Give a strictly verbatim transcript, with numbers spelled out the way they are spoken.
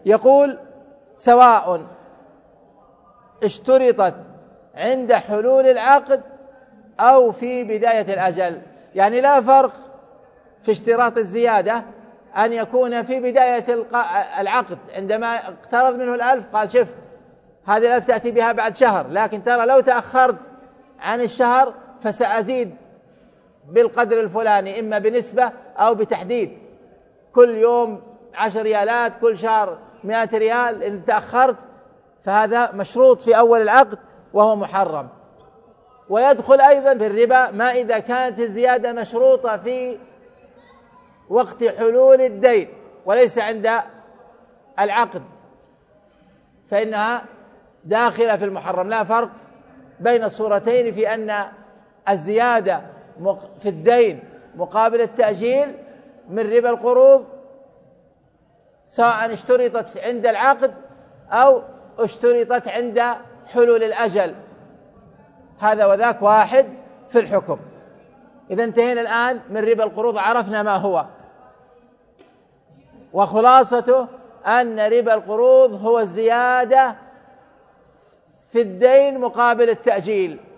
يقول: سواء اشترطت عند حلول العقد أو في بداية الأجل. يعني لا فرق في اشتراط الزيادة أن يكون في بداية العقد عندما اقترض منه الألف قال: شف هذه الألف تأتي بها بعد شهر، لكن ترى لو تأخرت عن الشهر فسأزيد بالقدر الفلاني، إما بنسبة أو بتحديد، كل يوم عشر ريالات، كل شهر مائة ريال. إن تأخرت فهذا مشروط في أول العقد وهو محرم. ويدخل أيضا في الربا ما إذا كانت الزيادة مشروطة في وقت حلول الدين وليس عند العقد، فإنها داخلة في المحرم. لا فرق بين الصورتين في أن الزيادة في الدين مقابل التأجيل من ربا القروض، سواء اشترطت عند العقد أو اشترطت عند حلول الأجل، هذا وذاك واحد في الحكم. إذا انتهينا الآن من ربا القروض، عرفنا ما هو، وخلاصته أن ربا القروض هو الزيادة في الدين مقابل التأجيل.